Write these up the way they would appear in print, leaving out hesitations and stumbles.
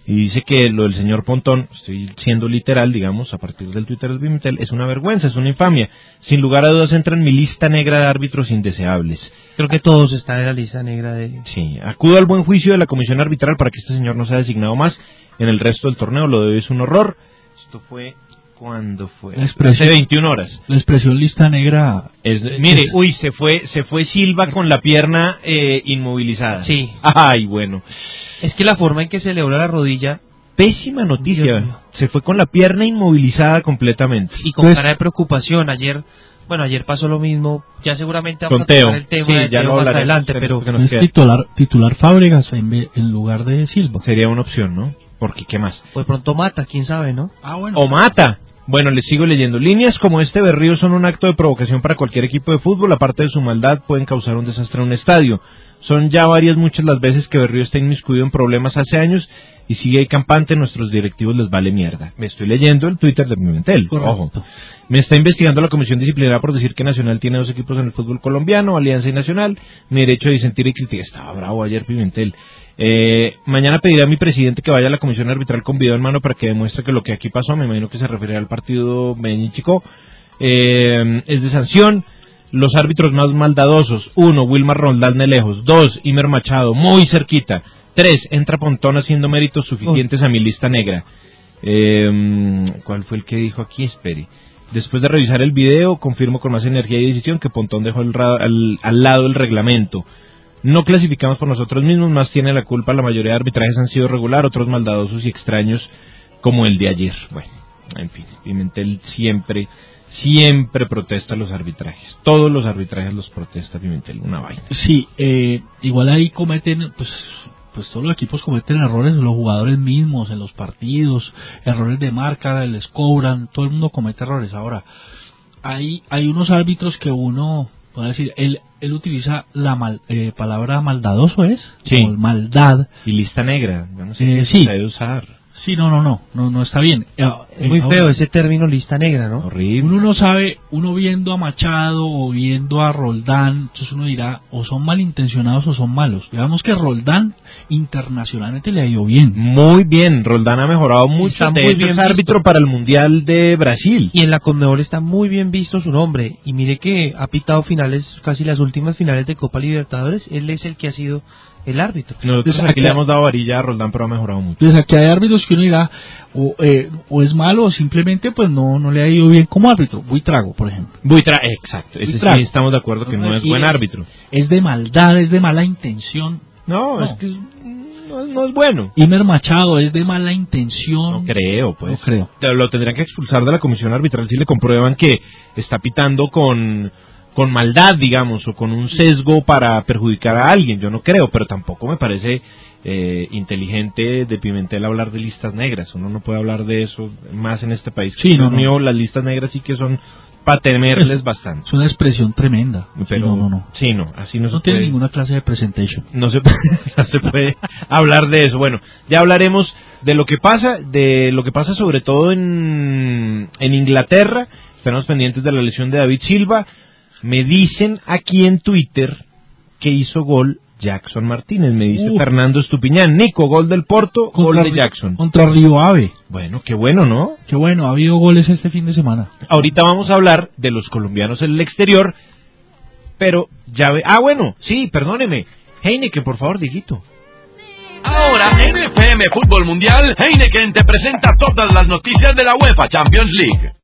y dice que lo del señor Pontón, estoy siendo literal, digamos, a partir del Twitter de Pimentel, es una vergüenza, es una infamia. Sin lugar a dudas entra en mi lista negra de árbitros indeseables. Creo que todos están en la lista negra de... Sí, acudo al buen juicio de la comisión arbitral para que este señor no sea designado más en el resto del torneo, lo de hoy es un horror. Esto fue... ¿Cuándo fue? Hace 21 horas. La expresión lista negra... Mire, se fue Silva con la pierna inmovilizada. Sí. Ay, bueno. Es que la forma en que se le dobla la rodilla... Pésima noticia. Se fue con la pierna inmovilizada completamente. Y con cara de preocupación. Ayer pasó lo mismo. Ya seguramente vamos a tocar el tema de Teo más adelante, pero... Es titular Fábregas en lugar de Silva. Sería una opción, ¿no? Porque, ¿qué más? Pues pronto Mata, quién sabe, ¿no? Bueno. O Mata. Bueno, les sigo leyendo. Líneas como este Berrío son un acto de provocación para cualquier equipo de fútbol. Aparte de su maldad, pueden causar un desastre en un estadio. Son ya muchas las veces que Berrío está inmiscuido en problemas hace años y sigue ahí campante, nuestros directivos les vale mierda. Me estoy leyendo el Twitter de Pimentel. Ojo. Me está investigando la comisión disciplinaria por decir que Nacional tiene 2 equipos en el fútbol colombiano, Alianza y Nacional. Mi derecho a disentir y criticar. Estaba bravo ayer Pimentel. Mañana pediré a mi presidente que vaya a la comisión arbitral con video en mano para que demuestre que lo que aquí pasó, me imagino que se refiere al partido Medellín-Chico, es de sanción. Los árbitros más maldadosos: 1, Wilmar Roldán de lejos; 2, Imer Machado, muy cerquita; 3, entra Pontón haciendo méritos suficientes a mi lista negra. ¿Cuál fue el que dijo aquí? Espere. Después de revisar el video, confirmo con más energía y decisión que Pontón dejó al lado el reglamento. No clasificamos por nosotros mismos, más tiene la culpa. La mayoría de arbitrajes han sido regular, otros maldadosos y extraños como el de ayer. Bueno, en fin, Pimentel siempre protesta los arbitrajes. Todos los arbitrajes los protesta Pimentel, una vaina. Sí, igual ahí cometen, pues todos los equipos cometen errores, los jugadores mismos en los partidos, errores de marca, les cobran, todo el mundo comete errores. Ahora, hay unos árbitros que uno puede decir, él utiliza la palabra maldadoso, ¿es? Sí. O maldad. Y lista negra, yo no sé qué sí. se debe usar. Sí, no está bien. Es muy feo ese término lista negra, ¿no? Horrible. Uno no sabe, uno viendo a Machado o viendo a Roldán, entonces uno dirá, o son malintencionados o son malos. Digamos que Roldán internacionalmente le ha ido bien. Muy bien, Roldán ha mejorado mucho. Está muy bien es árbitro para el Mundial de Brasil. Y en la Conmebol está muy bien visto su nombre. Y mire que ha pitado finales, casi las últimas finales de Copa Libertadores. Él es el que ha sido el árbitro. Nosotros aquí le hemos dado varilla a Roldán, pero ha mejorado mucho. Entonces aquí hay árbitros que uno dirá, o es malo, o simplemente pues no le ha ido bien como árbitro. Buitrago, por ejemplo. Exacto. Ese sí estamos de acuerdo que no es buen árbitro. Es de maldad, es de mala intención. No. Es que no es bueno. Imer Machado es de mala intención. No creo, pues. No creo. Lo tendrían que expulsar de la comisión arbitral si le comprueban que está pitando con maldad, digamos, o con un sesgo para perjudicar a alguien. Yo no creo, pero tampoco me parece inteligente de Pimentel hablar de listas negras. Uno no puede hablar de eso más en este país. Sí, mío, las listas negras sí que son para temerles bastante. Es una expresión tremenda. Pero no. Sí, no, así no se tiene puede. Ninguna clase de presentation. No se puede hablar de eso. Bueno, ya hablaremos de lo que pasa sobre todo en Inglaterra. Estaremos pendientes de la lesión de David Silva. Me dicen aquí en Twitter que hizo gol Jackson Martínez, me dice Fernando Estupiñán. Nico, gol del Porto, gol de Jackson. Contra Río Ave. Bueno, qué bueno, ¿no? Qué bueno, ha habido goles este fin de semana. Ahorita vamos a hablar de los colombianos en el exterior, pero bueno, sí, perdóneme. Heineken, por favor, Dieguito. Ahora en FM Fútbol Mundial, Heineken te presenta todas las noticias de la UEFA Champions League.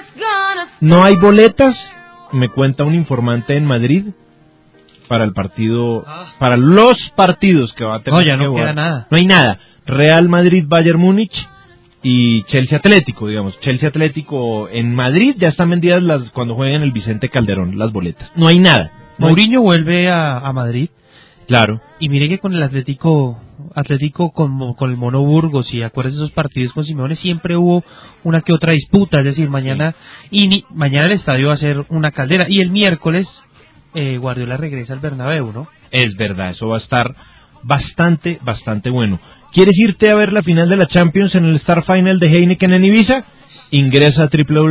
No hay boletas, me cuenta un informante en Madrid, para el partido, para los partidos que va a tener. No, ya no queda nada. No hay nada. Real Madrid, Bayern Múnich y Chelsea Atlético, digamos. Chelsea Atlético en Madrid ya están vendidas cuando jueguen el Vicente Calderón, las boletas. No hay nada. Mourinho vuelve a Madrid. Claro. Y mire que con el Atlético con el Mono Burgos, y acuérdense esos partidos con Simeone, siempre hubo una que otra disputa, es decir, mañana el estadio va a ser una caldera, y el miércoles Guardiola regresa al Bernabéu, ¿no? Es verdad, eso va a estar bastante bueno. ¿Quieres irte a ver la final de la Champions en el Star Final de Heineken en Ibiza? Ingresa a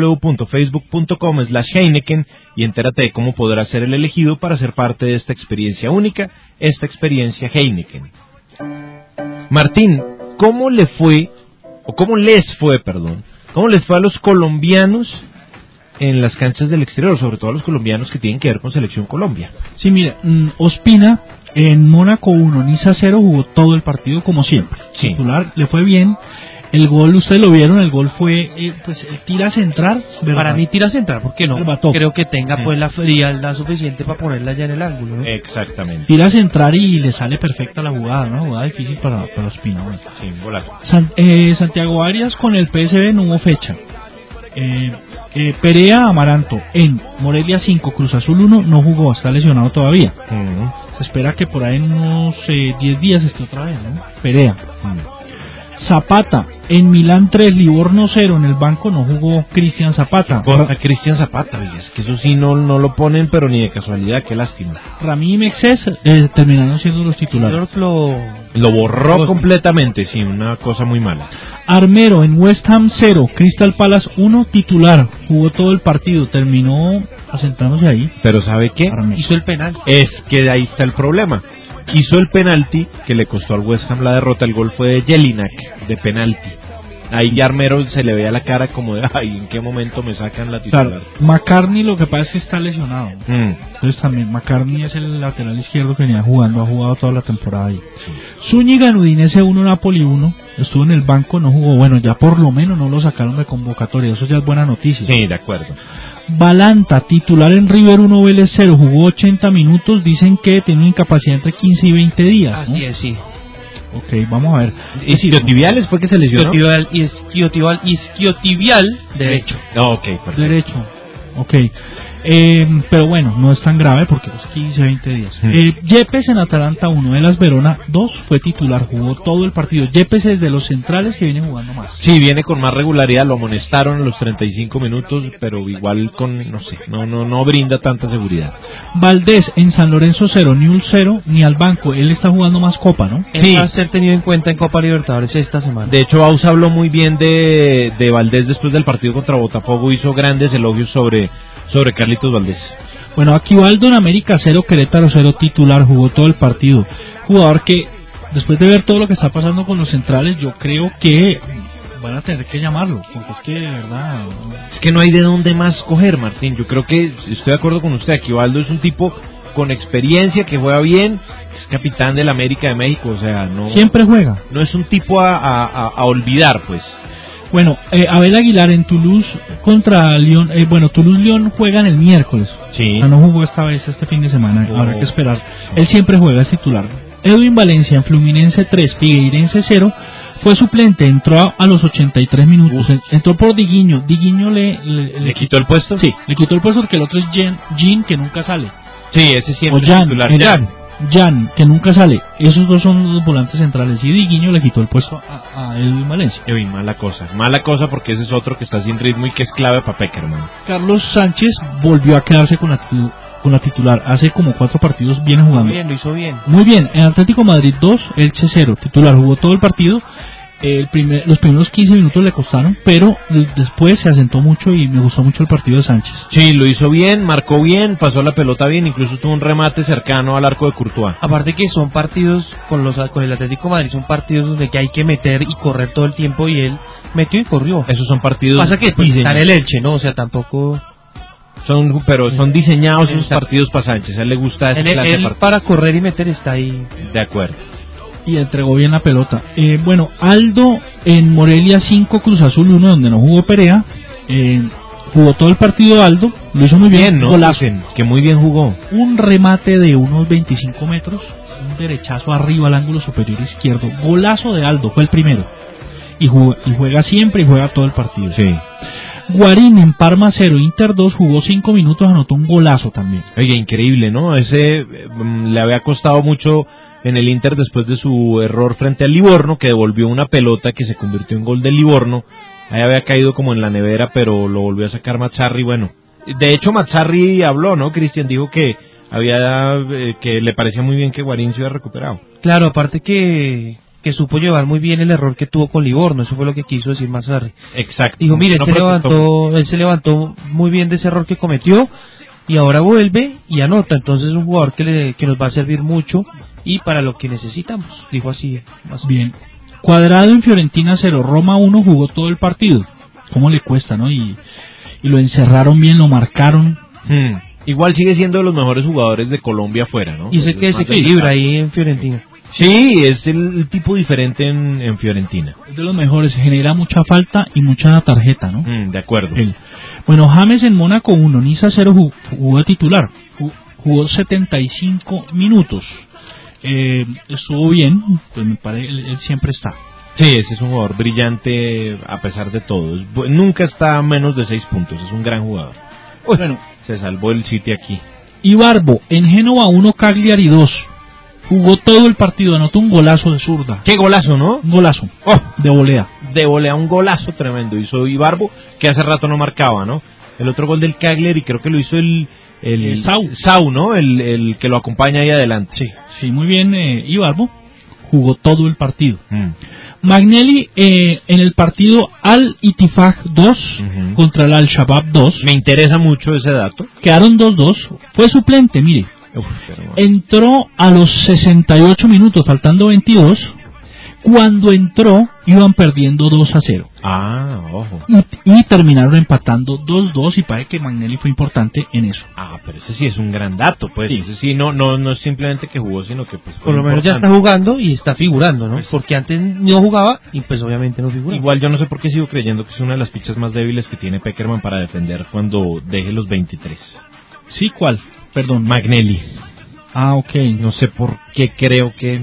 www.facebook.com/Heineken y entérate de cómo podrás ser el elegido para ser parte de esta experiencia única, esta experiencia Heineken. Martín, ¿cómo les fue a los colombianos en las canchas del exterior, sobre todo a los colombianos que tienen que ver con Selección Colombia? Sí, mire, Ospina en Mónaco 1, Niza 0 jugó todo el partido como siempre. Sí. Titular, le fue bien. El gol, ustedes lo vieron, el gol fue, tira a centrar. Para mí tira a centrar, ¿por qué no? Berbatov. Creo que tenga pues la frialdad suficiente para ponerla ya en el ángulo, ¿no? Exactamente. Tira a centrar y le sale perfecta la jugada, ¿no? Jugada difícil para Ospina. Bueno. Sí, golazo. Santiago Arias con el PSV no hubo fecha. Perea Amaranto en Morelia 5, Cruz Azul 1, no jugó, está lesionado todavía. Se espera que por ahí en unos 10 días esté otra vez, ¿no? Perea. Zapata en Milán 3, Livorno 0, en el banco no jugó Cristian Zapata. Cristian Zapata, oye, es que eso sí no lo ponen, pero ni de casualidad, qué lástima. Ramí y Mexés terminaron siendo los titulares. Lo borró completamente, sí, una cosa muy mala. Armero en West Ham 0, Crystal Palace 1, titular, jugó todo el partido, terminó asentándose ahí. Pero ¿sabe qué? Armero. Hizo el penal. Es que ahí está el problema. Hizo el penalti que le costó al West Ham la derrota. El gol fue de Jelinek, de penalti. Ahí ya Armero se le veía la cara como de, ay, ¿en qué momento me sacan la titular? Claro, McCartney lo que pasa es que está lesionado. Entonces también McCartney es el lateral izquierdo que venía jugando, ha jugado toda la temporada ahí. Zúñiga en Udinese 1, Napoli 1, estuvo en el banco, no jugó. Bueno, ya por lo menos no lo sacaron de convocatoria, eso ya es buena noticia. Sí, de acuerdo. Balanta, titular en River 1, Vélez 0, jugó 80 minutos, dicen que tiene una incapacidad entre 15 y 20 días. Así ¿no? es, sí. Ok, vamos a ver. ¿Isquiotibiales fue que se lesionó? Isquiotibial derecho. Ok, perfecto. Derecho, ok. Pero bueno, no es tan grave porque es 15, 20 días. Yepes en Atalanta 1, Elas Verona 2, fue titular, jugó todo el partido. Yepes es de los centrales que vienen jugando más. Sí, viene con más regularidad, lo amonestaron a los 35 minutos, pero igual no brinda tanta seguridad. Valdés en San Lorenzo 0, Newell's 0, ni al banco, él está jugando más Copa, ¿no? Sí. Va a ser tenido en cuenta en Copa Libertadores esta semana. De hecho, Baus habló muy bien de Valdés después del partido contra Botafogo, hizo grandes elogios sobre Carlitos Valdés. Bueno, Aquivaldo en América 0, Querétaro 0, titular, jugó todo el partido. Jugador que, después de ver todo lo que está pasando con los centrales, yo creo que van a tener que llamarlo, porque es que de verdad... Es que no hay de dónde más coger, Martín. Yo creo que, estoy de acuerdo con usted, Aquivaldo es un tipo con experiencia, que juega bien, es capitán del América de México, o sea, no... Siempre juega. No es un tipo a olvidar, pues. Bueno, Abel Aguilar en Toulouse contra Lyon. Toulouse-Lyon juegan el miércoles. Sí. No jugó esta vez, este fin de semana. Habrá que esperar. Él siempre juega, es titular. Edwin Valencia en Fluminense 3, Figueirense 0. Fue suplente, entró a los 83 minutos. Entró por Diguinho. Diguinho le quitó el puesto. Sí, le quitó el puesto porque el otro es Jean, que nunca sale. Sí, ese siempre o Jan, es titular. Jan, que nunca sale. Esos dos son los volantes centrales. Y Diguinho le quitó el puesto a Edwin Valencia. Mala cosa porque ese es otro que está sin ritmo y que es clave para Peckerman. Carlos Sánchez volvió a quedarse con la titular. Hace como 4 partidos viene jugando. Lo hizo bien. Muy bien. En Atlético Madrid 2, Elche 0. Titular, jugó todo el partido. Los primeros 15 minutos le costaron, pero después se asentó mucho y me gustó mucho el partido de Sánchez. Sí, lo hizo bien, marcó bien, pasó la pelota bien, incluso tuvo un remate cercano al arco de Courtois. Aparte que son partidos con el Atlético de Madrid, son partidos donde que hay que meter y correr todo el tiempo, y él metió y corrió. Esos son partidos... Pasa que pues, está en el Elche, ¿no? O sea, tampoco... Pero son diseñados esos partidos para Sánchez, a él le gusta ese clase de partidos. Para correr y meter está ahí. De acuerdo. Y entregó bien la pelota. Aldo en Morelia 5, Cruz Azul 1, donde no jugó Perea. Jugó todo el partido Aldo, lo hizo muy bien, ¿no? Golazo. Que muy bien jugó. Un remate de unos 25 metros, un derechazo arriba al ángulo superior izquierdo. Golazo de Aldo, fue el primero. Y juega siempre y juega todo el partido. Sí. Guarín en Parma 0, Inter 2, jugó 5 minutos, anotó un golazo también. Oye, increíble, ¿no? Ese le había costado mucho en el Inter después de su error frente al Livorno, que devolvió una pelota que se convirtió en gol del Livorno. Ahí había caído como en la nevera, pero lo volvió a sacar Mazzarri. Bueno, de hecho Mazzarri habló, ¿no? Cristian dijo que que le parecía muy bien que Guarín se hubiera recuperado. Claro, aparte que supo llevar muy bien el error que tuvo con Livorno, eso fue lo que quiso decir Mazzarri. Exacto. Dijo, mire, él se levantó muy bien de ese error que cometió y ahora vuelve y anota. Entonces es un jugador que nos va a servir mucho y para lo que necesitamos, dijo así. Bien. Cuadrado en Fiorentina 0, Roma 1, jugó todo el partido. ¿Cómo le cuesta, no? Y lo encerraron bien, lo marcaron. Igual sigue siendo de los mejores jugadores de Colombia afuera, ¿no? Y sé que se equilibra ahí en Fiorentina. Sí, es el tipo diferente en Fiorentina. Es de los mejores, genera mucha falta y mucha tarjeta, ¿no? De acuerdo. Bueno, James en Mónaco 1, Niza 0, jugó de titular. Jugó 75 minutos. Estuvo bien, pues me parece, él siempre está. Sí, ese es un jugador brillante a pesar de todo. Nunca está a menos de 6 puntos, es un gran jugador. Bueno, se salvó el City aquí. Ibarbo, en Génova 1, Cagliari 2. Jugó todo el partido, anotó un golazo de zurda. ¡Qué golazo!, ¿no? Un golazo, de volea. De volea, un golazo tremendo. Hizo Ibarbo, que hace rato no marcaba, ¿no? El otro gol del Cagliari creo que lo hizo el Sau, ¿no? El que lo acompaña ahí adelante. Sí, muy bien, Ibarbo. Jugó todo el partido. Magnelli en el partido Al-Itifaq 2 contra el Al-Shabaab 2. Me interesa mucho ese dato. Quedaron 2-2. Fue suplente, mire. Entró a los 68 minutos, faltando 22. Cuando entró, iban perdiendo 2-0. Ojo. Y terminaron empatando 2-2 y parece que Magnelli fue importante en eso. Pero ese sí es un gran dato, pues. Sí. Ese sí, no es simplemente que jugó, sino que pues por lo menos ya está jugando y está figurando, ¿no? Pues, porque antes no jugaba y pues obviamente no figuraba. Igual yo no sé por qué sigo creyendo que es una de las fichas más débiles que tiene Pekerman para defender cuando deje los 23. ¿Sí? ¿Cuál? Perdón. Magnelli. Ok. No sé por qué creo que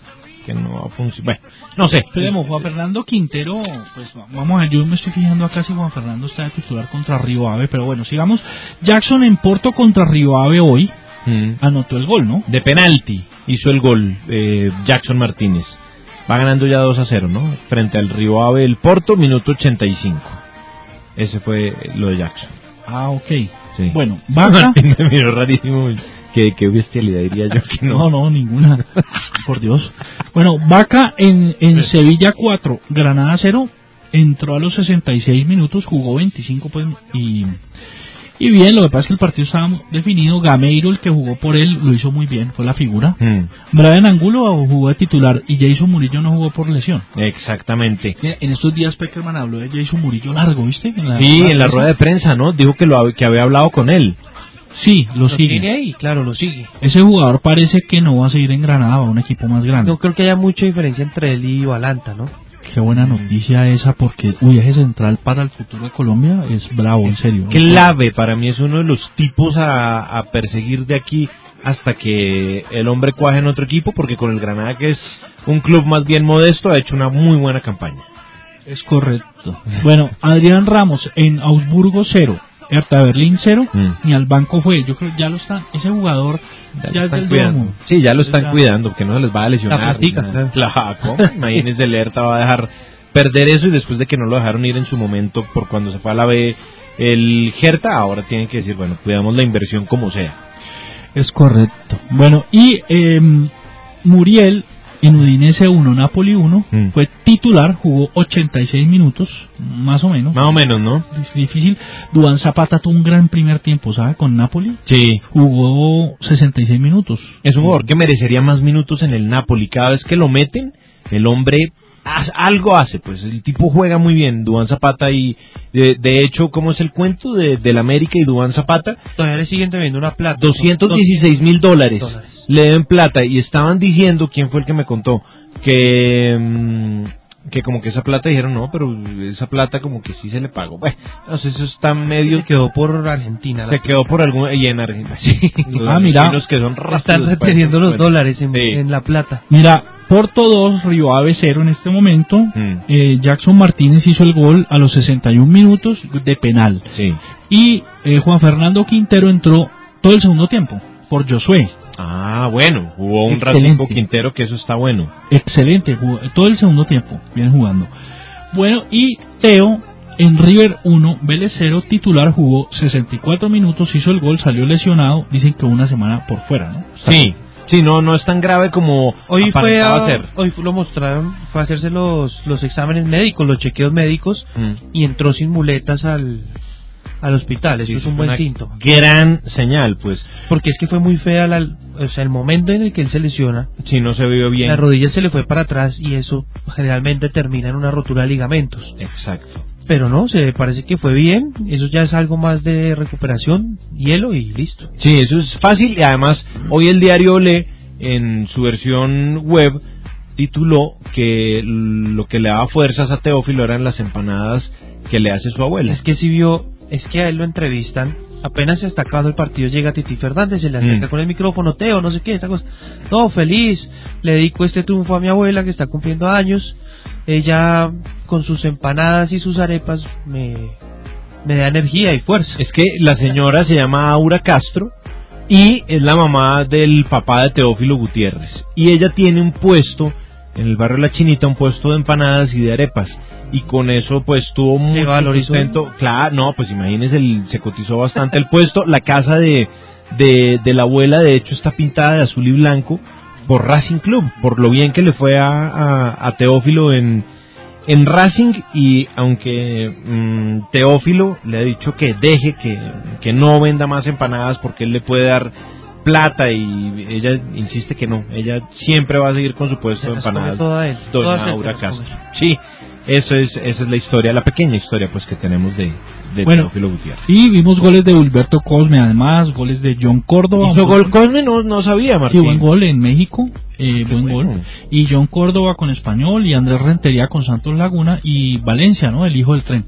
no va a funcionar. Bueno, no sé. Esperemos, Juan Fernando Quintero, pues vamos a ver, yo me estoy fijando acá si Juan Fernando está de titular contra Río Ave, pero bueno, sigamos. Jackson en Porto contra Río Ave hoy anotó el gol, ¿no? De penalti hizo el gol Jackson Martínez. Va ganando ya 2-0, ¿no? Frente al Río Ave el Porto, minuto 85. Ese fue lo de Jackson. Ok. Sí. Bueno, Vaca... Martín me miró rarísimo. Qué bestialidad diría yo que no. No, ninguna. Por Dios. Bueno, Vaca en Sevilla 4, Granada 0, entró a los 66 minutos, jugó 25 pues, y bien, lo que pasa es que el partido estaba definido. Gameiro, el que jugó por él, lo hizo muy bien, fue la figura. Brian Angulo jugó de titular y Jason Murillo no jugó por lesión. Exactamente. Mira, en estos días Pekerman habló de Jason Murillo largo, ¿viste? En la rueda de prensa, ¿no? Dijo que había hablado con él. Sí, lo sigue. Tiene ahí, claro, lo sigue. Ese jugador parece que no va a seguir en Granada, va a un equipo más grande. No creo que haya mucha diferencia entre él y Valanta, ¿no? Qué buena noticia esa, porque eje central para el futuro de Colombia es bravo, en serio. Clave, para mí es uno de los tipos a perseguir de aquí hasta que el hombre cuaje en otro equipo, porque con el Granada, que es un club más bien modesto, ha hecho una muy buena campaña. Es correcto. Bueno, Adrián Ramos en Augsburgo 0. Hertha Berlín 0, ni al banco fue. Yo creo que ya lo están, ese jugador ya es del domo. Sí, ya lo están cuidando, porque no se les va a lesionar. La platica, claro. Imagínense, el Hertha va a dejar perder eso, y después de que no lo dejaron ir en su momento por cuando se fue a la B el Hertha, ahora tienen que decir, bueno, cuidamos la inversión como sea. Es correcto. Bueno, y Muriel en Udinese 1, Napoli 1, fue titular, jugó 86 minutos, más o menos. Más o menos, ¿no? Es difícil. Duván Zapata tuvo un gran primer tiempo, ¿sabe? Con Napoli. Sí. Jugó 66 minutos. Es un jugador que merecería más minutos en el Napoli. Cada vez que lo meten, el hombre algo hace, pues el tipo juega muy bien, Duván Zapata, y de hecho, ¿cómo es el cuento del América y Duván Zapata? Todavía le siguen debiendo una plata. $216,000 le deben plata, y estaban diciendo, ¿quién fue el que me contó? Que como que esa plata dijeron, no, pero esa plata como que sí se le pagó. Bueno, no sé, eso está medio... Se quedó por Argentina. Se quedó por algún... Y en Argentina, sí. Mira, los que son rápidos, están reteniendo los dólares en la plata. Mira, Porto 2, Río Ave 0 en este momento. Jackson Martínez hizo el gol a los 61 minutos de penal. Sí. Y Juan Fernando Quintero entró todo el segundo tiempo por Josué. Bueno, jugó un ratito Quintero, que eso está bueno. Excelente, jugó todo el segundo tiempo, bien jugando. Bueno, y Teo en River 1, Vélez 0, titular, jugó 64 minutos, hizo el gol, salió lesionado, dicen que una semana por fuera, ¿no? Sí, no es tan grave como hoy aparentaba ser. Hoy lo mostraron, fue a hacerse los exámenes médicos, los chequeos médicos, y entró sin muletas al al hospital. Eso es un buen síntoma. Gran señal, pues. Porque es que fue muy fea el momento en el que él se lesiona. Si no se vio bien. La rodilla se le fue para atrás y eso generalmente termina en una rotura de ligamentos. Exacto. Pero no, se parece que fue bien. Eso ya es algo más de recuperación, hielo y listo. Sí, eso es fácil. Y además, hoy el diario Olé, en su versión web, tituló que lo que le daba fuerzas a Teófilo eran las empanadas que le hace su abuela. Es que si vio, es que a él lo entrevistan, apenas se está acabando el partido, llega Titi Fernández, se le acerca con el micrófono, Teo, no sé qué, esta cosa. No, feliz, le dedico este triunfo a mi abuela que está cumpliendo años. Ella con sus empanadas y sus arepas me da energía y fuerza. Es que la señora se llama Aura Castro y es la mamá del papá de Teófilo Gutiérrez. Y ella tiene un puesto en el barrio La Chinita, un puesto de empanadas y de arepas. Y con eso pues tuvo mucho sustento. Claro, no, pues imagínese, se cotizó bastante el puesto. La casa de la abuela de hecho está pintada de azul y blanco por Racing Club, por lo bien que le fue a Teófilo en Racing. Y aunque Teófilo le ha dicho que deje, que no venda más empanadas porque él le puede dar plata, y ella insiste que no, ella siempre va a seguir con su puesto de empanadas. Doña Aura Castro. Sí, esa es la historia, la pequeña historia pues que tenemos de Teófilo Gutiérrez. Sí, vimos goles de Wilberto Cosme, además goles de John Córdoba. ¿Hizo gol Cosme? No sabía, Martín. Sí, buen gol en México, buen gol. Y John Córdoba con Español, y Andrés Rentería con Santos Laguna, y Valencia, ¿no? El hijo del tren.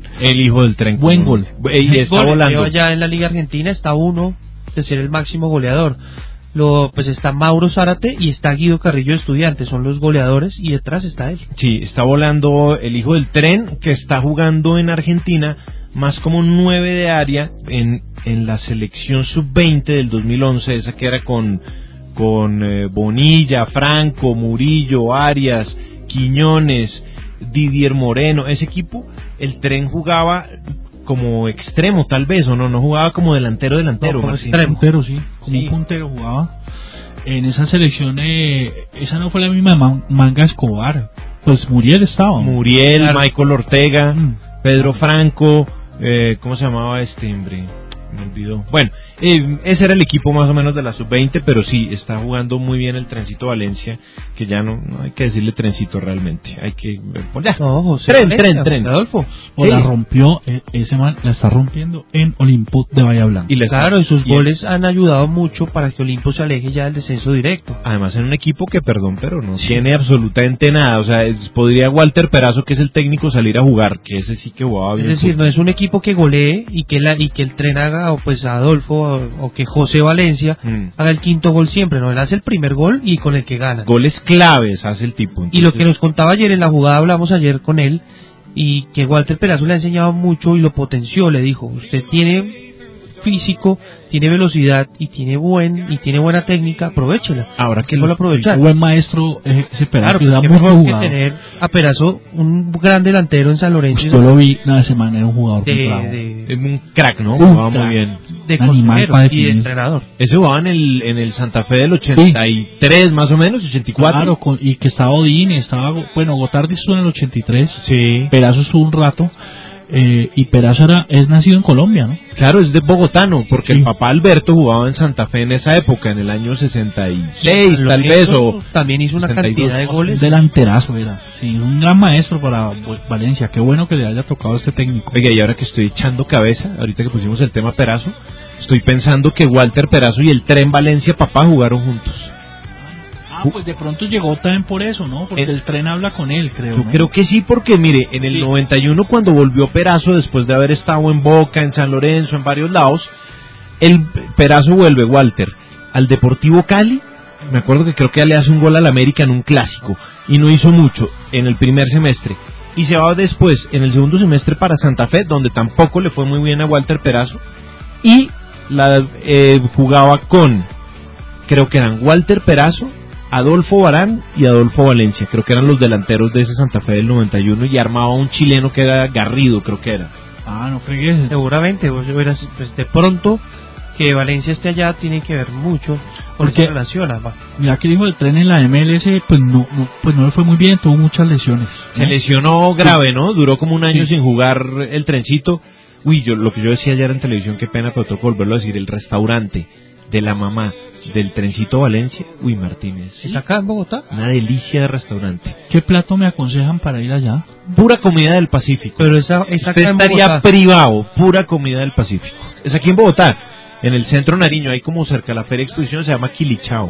Buen gol. Y está volando. Allá en la Liga Argentina está uno de ser el máximo goleador. Pues está Mauro Zárate y está Guido Carrillo de Estudiantes, son los goleadores, y detrás está él. Sí, está volando el hijo del tren, que está jugando en Argentina más como 9 de área en la selección sub-20 del 2011, esa que era con Bonilla, Franco, Murillo, Arias, Quiñones, Didier Moreno. Ese equipo, el tren jugaba como extremo tal vez, o no jugaba como delantero, como extremo. Sí, como un puntero jugaba. En esa selección, esa no fue la misma Manga Escobar, pues Muriel estaba. Claro. Michael Ortega, Pedro Franco, ¿cómo se llamaba este hombre? Me olvidó. Bueno, ese era el equipo más o menos de la sub-20, pero sí, está jugando muy bien el Trencito Valencia, que ya no hay que decirle Trencito realmente, hay que... ya. No, José Tren. Adolfo. La rompió, ese man la está rompiendo en Olimpo de Bahía Blanca. Claro, y sus goles han ayudado mucho para que Olimpo se aleje ya del descenso directo. Además, en un equipo que, perdón, pero no tiene absolutamente nada. O sea, podría Walter Perazo, que es el técnico, salir a jugar, que ese sí que jugaba bien. Es decir, no es un equipo que golee y que el Tren haga, o pues Adolfo, o que José Valencia haga el quinto gol siempre. No, él hace el primer gol y con el que gana. Goles claves hace el tipo. Entonces... Y lo que nos contaba ayer en la jugada, hablamos ayer con él, y que Walter Perazo le ha enseñado mucho y lo potenció. Le dijo: usted tiene físico, tiene velocidad y tiene buena técnica, aprovechela. Ahora que lo aprovechar. Buen maestro ese Perazo, claro, que mejor que tener a Perazo, un gran delantero en San Lorenzo. Yo lo vi la semana, era un jugador es un crack, ¿no? Jugaba muy bien. De consejero y de entrenador. Ese jugaba en el Santa Fe del 83, más o menos, 84. Claro, y que estaba Odín, Gotardi estuvo en el 83. Sí. Perazo estuvo un rato. Y Perazo es nacido en Colombia, ¿no? Claro, es de bogotano, porque el papá Alberto jugaba en Santa Fe en esa época, en el año 66, tal vez, o también hizo una 62, cantidad de goles. Delanterazo era, sí, un gran maestro para Valencia. Qué bueno que le haya tocado este técnico. Oiga, y ahora que estoy echando cabeza, ahorita que pusimos el tema Perazo, estoy pensando que Walter Perazo y el Tren Valencia papá jugaron juntos. Pues de pronto llegó también por eso, ¿no? Porque el Tren habla con él, creo. Yo creo que sí, porque mire, en el 91, cuando volvió Perazo, después de haber estado en Boca, en San Lorenzo, en varios lados, el Perazo vuelve, Walter, al Deportivo Cali. Me acuerdo que creo que le hace un gol al América en un clásico, y no hizo mucho en el primer semestre. Y se va después, en el segundo semestre, para Santa Fe, donde tampoco le fue muy bien a Walter Perazo, y jugaba con, creo que eran Walter Perazo, Adolfo Barán y Adolfo Valencia, creo que eran los delanteros de ese Santa Fe del 91, y armaba un chileno que era Garrido, creo que era. No fregues. Seguramente, pues de pronto que Valencia esté allá tiene que ver mucho porque se relaciona. Mira que dijo el Tren en la MLS, pues no le fue muy bien, tuvo muchas lesiones. Se lesionó grave, ¿no? Duró como un año sin jugar el Trencito. Uy, lo que yo decía ayer en televisión, qué pena, pero tengo que volverlo a decir, el restaurante de la mamá del Trencito Valencia, uy, Martínez. ¿Sí? ¿Es acá en Bogotá? Una delicia de restaurante. ¿Qué plato me aconsejan para ir allá? Pura comida del Pacífico. Pero esa acá Usted en estaría Bogotá. privado, pura comida del Pacífico. Es aquí en Bogotá, en el centro Nariño, ahí como cerca de la Feria de Exposición, se llama Quilichao.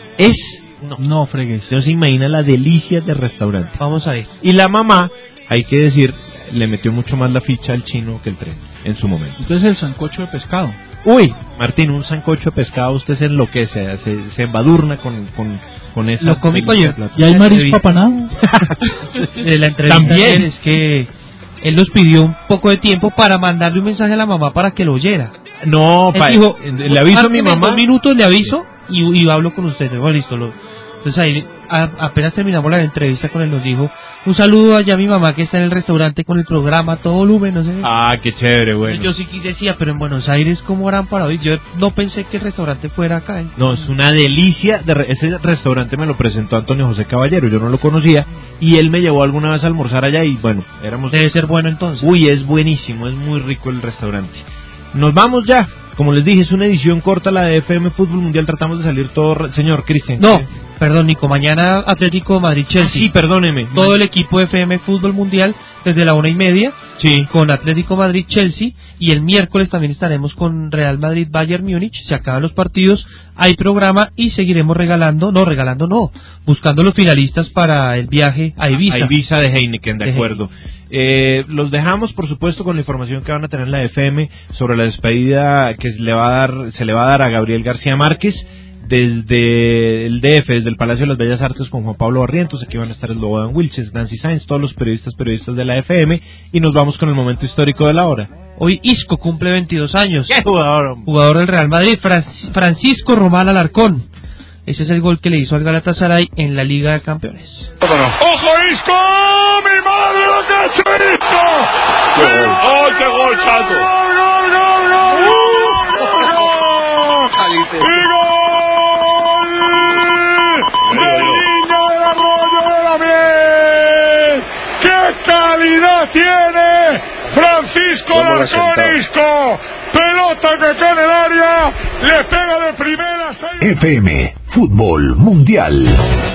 No fregues. Usted no se imagina la delicia del restaurante. Vamos a ir. Y la mamá, hay que decir, le metió mucho más la ficha al chino que el tren, en su momento. Entonces el sancocho de pescado. Uy, Martín, un sancocho de pescado, usted se enloquece, se embadurna con esa... Lo comí delicia yo. de plato. ¿Y hay marisco apanado? De la entrevista También. ayer es que él nos pidió un poco de tiempo para mandarle un mensaje a la mamá para que lo oyera. No, Él dijo, le aviso a mi "Márqueme en mamá. 2 minutos, le aviso y hablo con usted". Bueno, listo. Entonces ahí, apenas terminamos la entrevista con él, nos dijo, un saludo allá a mi mamá que está en el restaurante con el programa a todo volumen, no sé. Ah, qué chévere, bueno. Yo sí decía, pero en Buenos Aires, ¿cómo harán para hoy? Yo no pensé que el restaurante fuera acá. No, es una delicia. Ese restaurante me lo presentó Antonio José Caballero, yo no lo conocía, y él me llevó alguna vez a almorzar allá y bueno, éramos... Debe ser bueno entonces. Uy, es buenísimo, es muy rico el restaurante. Nos vamos ya. Como les dije, es una edición corta la de FM Fútbol Mundial, tratamos de salir todo... Señor Cristian. No, perdón, Nico, mañana Atlético Madrid-Chelsea. Sí, perdóneme. Todo el equipo de FM Fútbol Mundial desde la 1:30 Sí. con Atlético Madrid-Chelsea, y el miércoles también estaremos con Real Madrid-Bayern Múnich. Se acaban los partidos, hay programa y seguiremos buscando los finalistas para el viaje a Ibiza. A Ibiza de Heineken, de acuerdo. Los dejamos, por supuesto, con la información que van a tener en la FM sobre la despedida que se le va a dar a Gabriel García Márquez desde el DF, desde el Palacio de las Bellas Artes, con Juan Pablo Barrientos. Aquí van a estar el Lobodan Wilches, Nancy Sainz, todos los periodistas de la FM, y nos vamos con el momento histórico de la hora. Hoy Isco cumple 22 años. ¡Qué jugador! Jugador del Real Madrid, Francisco Román Alarcón. Ese es el gol que le hizo al Galatasaray en la Liga de Campeones. ¡Ojo Isco! ¡Mi madre lo que ha hecho Isco! ¡Oh, qué gol, chato! ¡Gol! ¡Del niño del Arroyo de la Miel! ¡Qué calidad tiene Francisco Alarcón Isco! Pelota que cae en el área, le pega de primera. FM Fútbol Mundial.